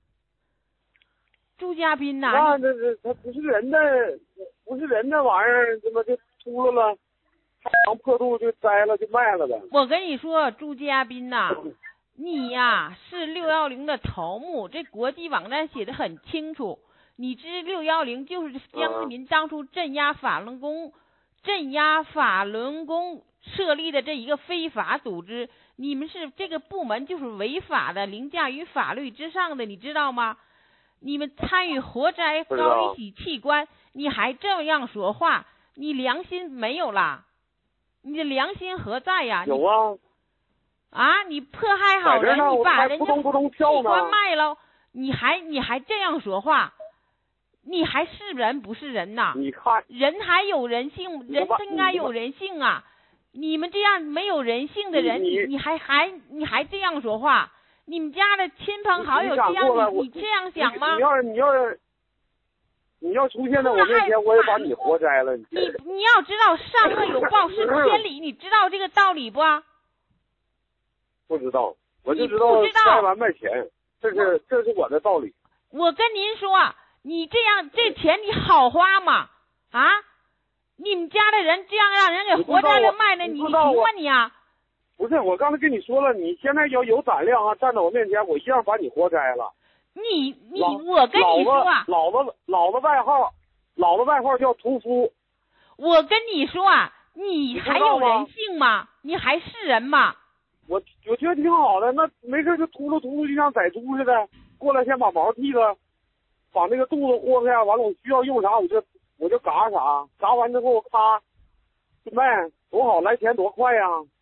朱家斌呐、 啊，那这这他不是人的，不是人的玩意儿，怎么就秃噜了？开膛破肚就摘了就卖了呗。 我跟你说，朱家斌呐、啊，你呀是六幺零的头目，这国际网站写的很清楚。你知六幺零就是江泽民当初镇压法轮功、镇压法轮功设立的这一个非法组织，你们是这个部门就是违法的，凌驾于法律之上的，你知道吗？你们参与活摘高一喜器官，你还这样说话，你良心没有啦？你的良心何在呀？ 有啊！ 啊，你迫害好人，你把人家器官卖了，你还你还这样说话， 你还是人不是人呐？ 你看， 人还有人性，人应该有人性啊！你们这样没有人性的人，你你还还你还这样说话？你们家的亲朋好友这样，你你这样想吗？ 你要是你要是你要出现在我面前，我也把你活摘了。 你你要知道善恶有报是天理，你知道这个道理不？ 不知道，我就知道卖完卖钱，这是这是我的道理。 我跟您说，你这样这钱你好花吗？啊，你们家的人这样让人给活摘了卖了，你行吗你啊？ 不是，我刚才跟你说了，你现在要有胆量啊，站在我面前，我一样把你活摘了。 你你我跟你说啊， 老子老子外号，老子外号叫屠夫。 我跟你说啊，你还有人性吗？你还是人吗？ 我我觉得挺好的，那没事就秃噜秃噜，就像宰猪似的，过来先把毛剃了，把那个肚子豁开，完了我需要用啥我就我就嘎啥，嘎完之后咔就卖，多好，来钱多快呀！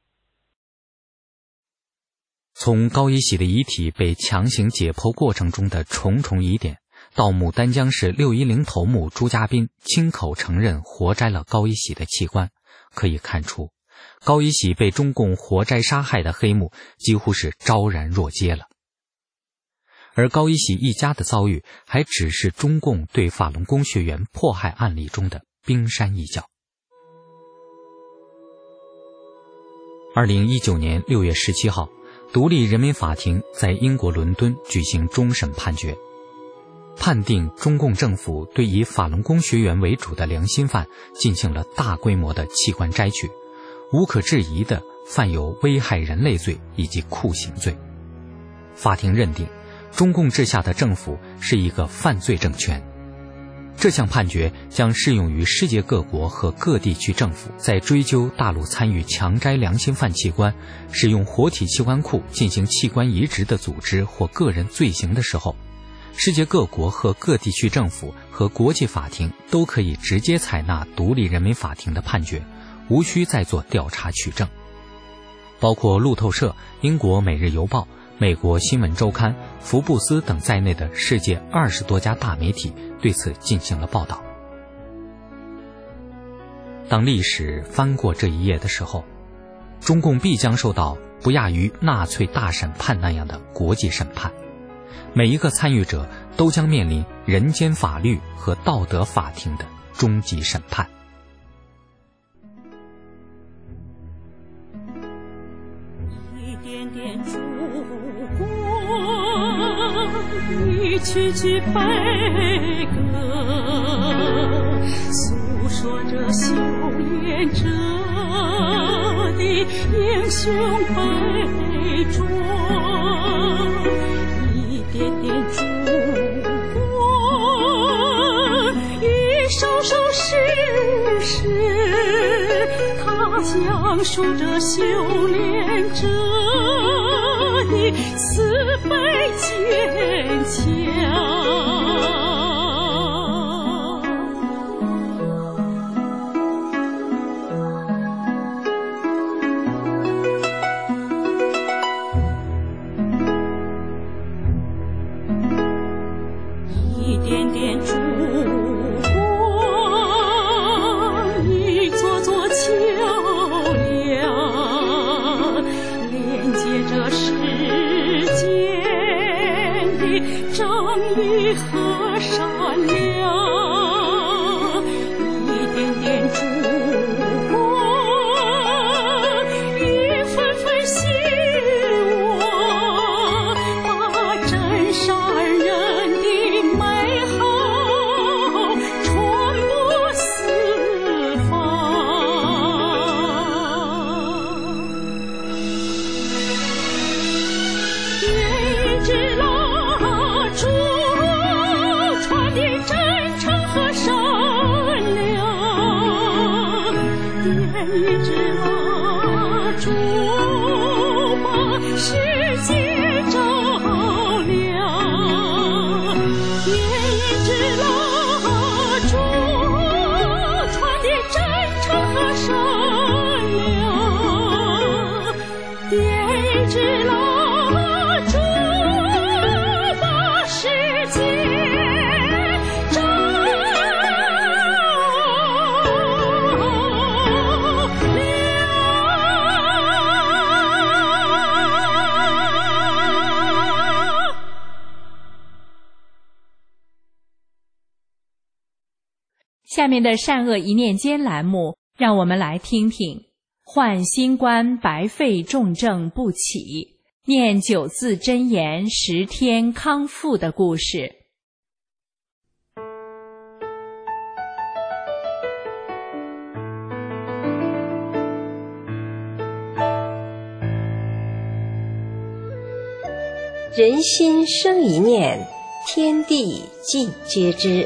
从高一喜的遗体被强行解剖过程中的重重疑点，到牡丹江市六一零头目朱家斌亲口承认活摘了高一喜的器官，可以看出高一喜被中共活摘杀害的黑幕几乎是昭然若揭了。而高一喜一家的遭遇还只是中共对法轮功学员迫害案例中的冰山一角。二零一九年六月十七号，独立人民法庭在英国伦敦举行终审判决，判定中共政府对以法轮功学员为主的良心犯进行了大规模的器官摘取，无可置疑地犯有危害人类罪以及酷刑罪。法庭认定中共治下的政府是一个犯罪政权。这项判决将适用于世界各国和各地区政府在追究大陆参与强摘良心犯器官、使用活体器官库进行器官移植的组织或个人罪行的时候，世界各国和各地区政府和国际法庭都可以直接采纳独立人民法庭的判决，无需再做调查取证。包括路透社、英国每日邮报、美国新闻周刊、福布斯等在内的世界二十多家大媒体对此进行了报道。当历史翻过这一页的时候，中共必将受到不亚于纳粹大审判那样的国际审判，每一个参与者都将面临人间法律和道德法庭的终极审判。 一点点烛光，一曲曲悲歌，诉说着修炼者的英雄悲壮。一点点烛光，一首首诗诗，它讲述着修炼者的慈悲坚强。一点点烛光，一座座桥梁，连接着世间的正义和善良。一点点烛光，一份份希望，把真善人的美好传播四方。点一支蜡烛，传递真诚和善良。点一支蜡烛，把世界照亮。点一支蜡烛，传递真诚和善良。点一支蜡烛，把世界照亮。 下面的善恶一念间栏目，让我们来听听患新冠白肺重症不起，念九字真言十天康复的故事。 人心生一念，天地尽皆知。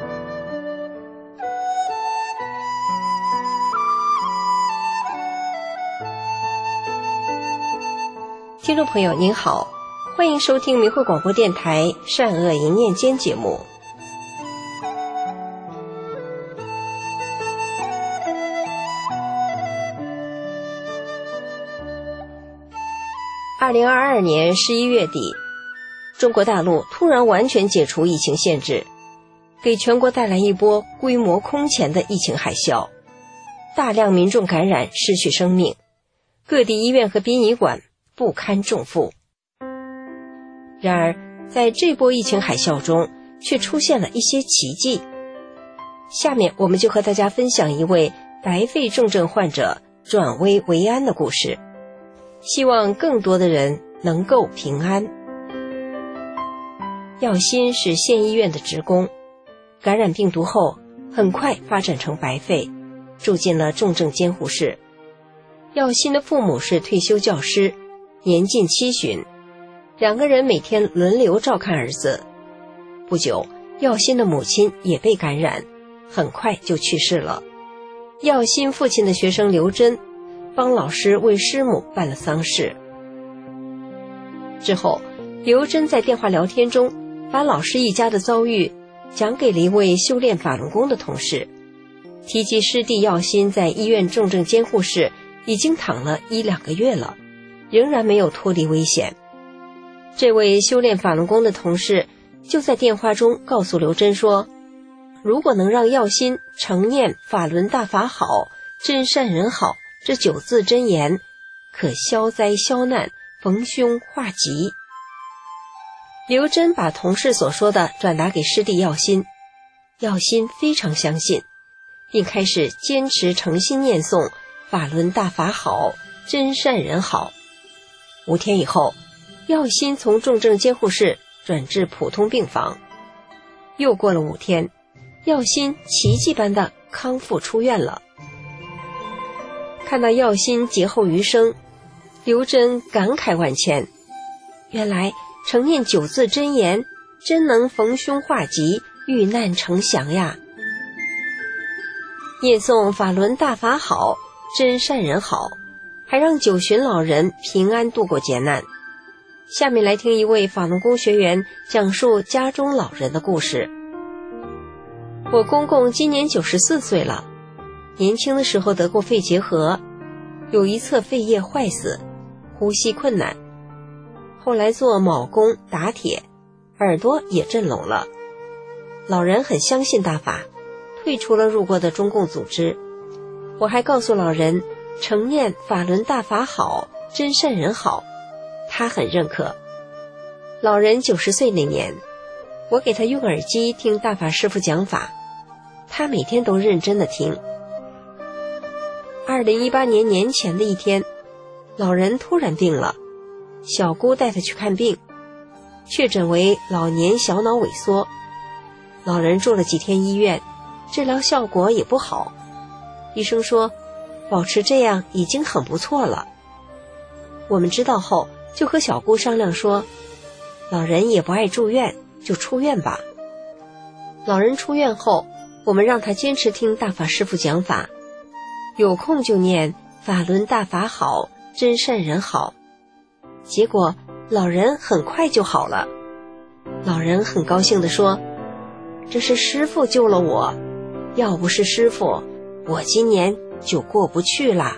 听众朋友您好，欢迎收听明慧广播电台善恶一念间节目。二零二二年十一月底，中国大陆突然完全解除疫情限制，给全国带来一波规模空前的疫情海啸，大量民众感染失去生命，各地医院和殡仪馆不堪重负。然而在这波疫情海啸中却出现了一些奇迹。下面我们就和大家分享一位白肺重症患者转危为安的故事，希望更多的人能够平安。耀新是县医院的职工，感染病毒后很快发展成白肺，住进了重症监护室。耀新的父母是退休教师，年近七旬，两个人每天轮流照看儿子。不久，耀新的母亲也被感染，很快就去世了。耀新父亲的学生刘真帮老师为师母办了丧事。之后，刘真在电话聊天中把老师一家的遭遇讲给了一位修炼法轮功的同事，提及师弟耀新在医院重症监护室已经躺了一两个月了，仍然没有脱离危险。这位修炼法轮功的同事就在电话中告诉刘真说，如果能让耀新承念法轮大法好，真善人好这九字真言，可消灾消难，逢凶化吉。刘真把同事所说的转达给师弟耀新，耀新非常相信，并开始坚持诚心念诵法轮大法好，真善人好。五天以后，耀新从重症监护室转至普通病房。又过了五天，耀新奇迹般的康复出院了。看到耀新劫后余生，刘真感慨万千，原来承念九字真言真能逢凶化吉，遇难成祥呀。念诵法轮大法好，真善人好，还让九旬老人平安度过劫难。下面来听一位法轮功学员讲述家中老人的故事。我公公今年九十四岁了，年轻的时候得过肺结核，有一侧肺叶坏死，呼吸困难。后来做铆工打铁，耳朵也震聋了。老人很相信大法，退出了入过的中共组织。我还告诉老人承念法轮大法好，真善人好，他很认可。老人九十岁那年，我给他用耳机听大法师父讲法，他每天都认真的听。二零一八年年前的一天，老人突然病了，小姑带他去看病，确诊为老年小脑萎缩。老人住了几天医院，治疗效果也不好，医生说保持这样已经很不错了。我们知道后就和小姑商量说，老人也不爱住院，就出院吧。老人出院后，我们让他坚持听大法师父讲法，有空就念法轮大法好，真善人好。结果老人很快就好了。老人很高兴地说，这是师父救了我，要不是师父，我今年就过不去啦。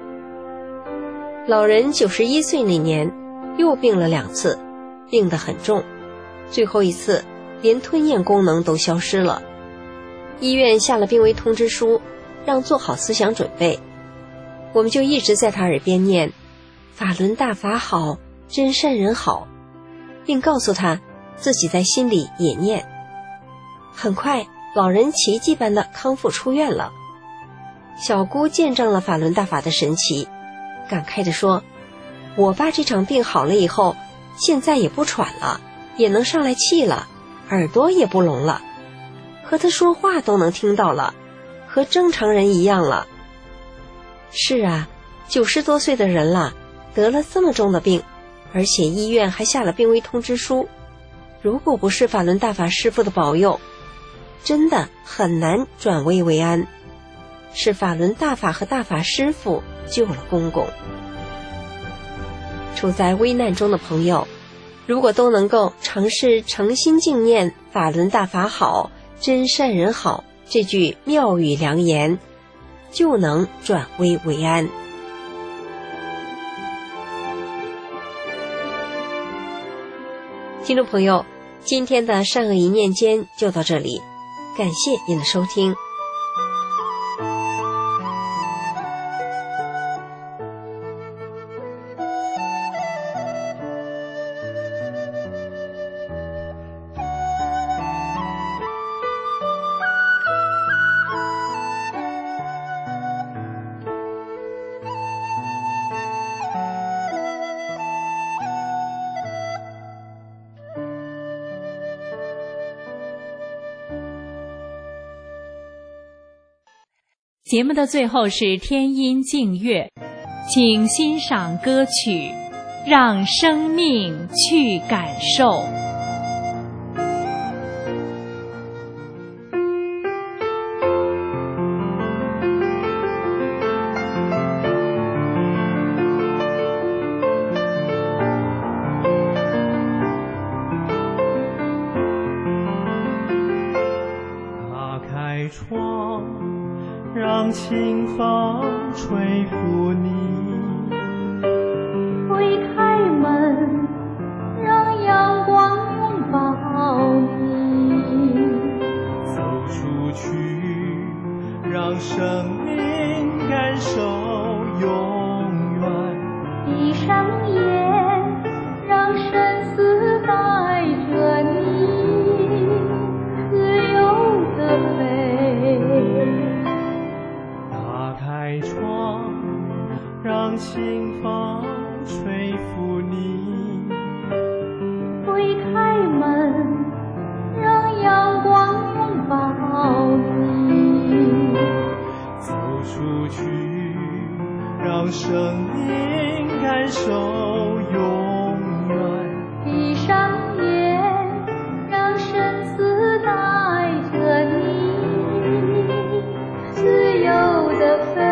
老人九十一岁那年又病了两次，病得很重，最后一次连吞咽功能都消失了。医院下了病危通知书，让做好思想准备。我们就一直在他耳边念法轮大法好，真善人好，并告诉他自己在心里也念。很快老人奇迹般的康复出院了。小姑见证了法轮大法的神奇，感慨地说，我爸这场病好了以后，现在也不喘了，也能上来气了，耳朵也不聋了，和他说话都能听到了，和正常人一样了。是啊，九十多岁的人了，得了这么重的病，而且医院还下了病危通知书，如果不是法轮大法师父的保佑，真的很难转危为安。是法轮大法和大法师父救了公公。处在危难中的朋友，如果都能够尝试诚心敬念法轮大法好，真善人好这句妙语良言，就能转危为安。听众朋友，今天的善恶一念间就到这里，感谢您的收听。 节目的最后是天音静乐，请欣赏歌曲《让生命去感受》。 打开窗，让清风吹拂你， 推开门，让阳光拥抱你， 走出去，让生命感受永远。 闭上眼，让生死带着你，自由地飞。 打开窗，让清风吹拂你， 推开门，让阳光拥抱你， 走出去，让生命感受永远。 闭上眼，让生死带着你，自由地飞。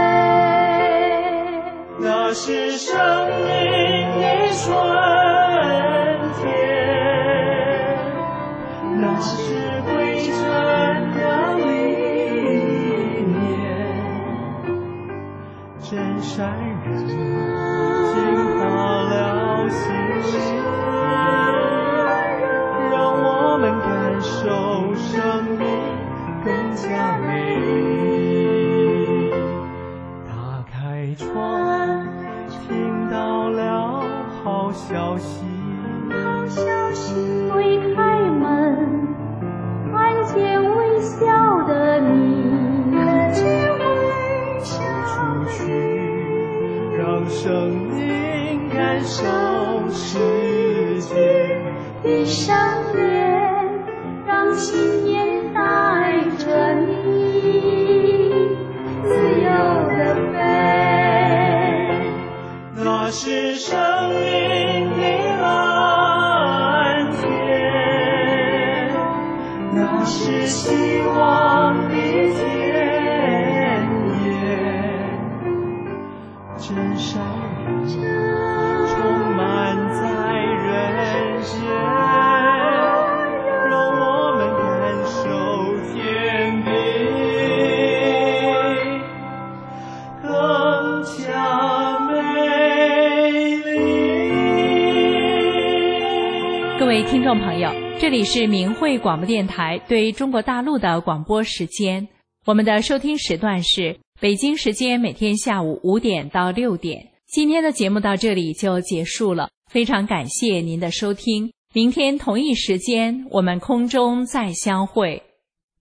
那是生命的春天，那是归真的理念。真善人听到了心里，让我们感受生命更加美丽。打开窗，听到了好消息， 好消息，推开门，看见微笑的你，看见微笑出去，让生命感受世界。 闭上眼，让信念带着你，自由地飞。 那是生命的蓝天，那是希望的田野。真善人充满在人间，让我们感受天地更加美丽。 各位听众朋友，这里是明慧广播电台对中国大陆的广播时间，我们的收听时段是北京时间每天下午五点到六点。今天的节目到这里就结束了，非常感谢您的收听，明天同一时间我们空中再相会。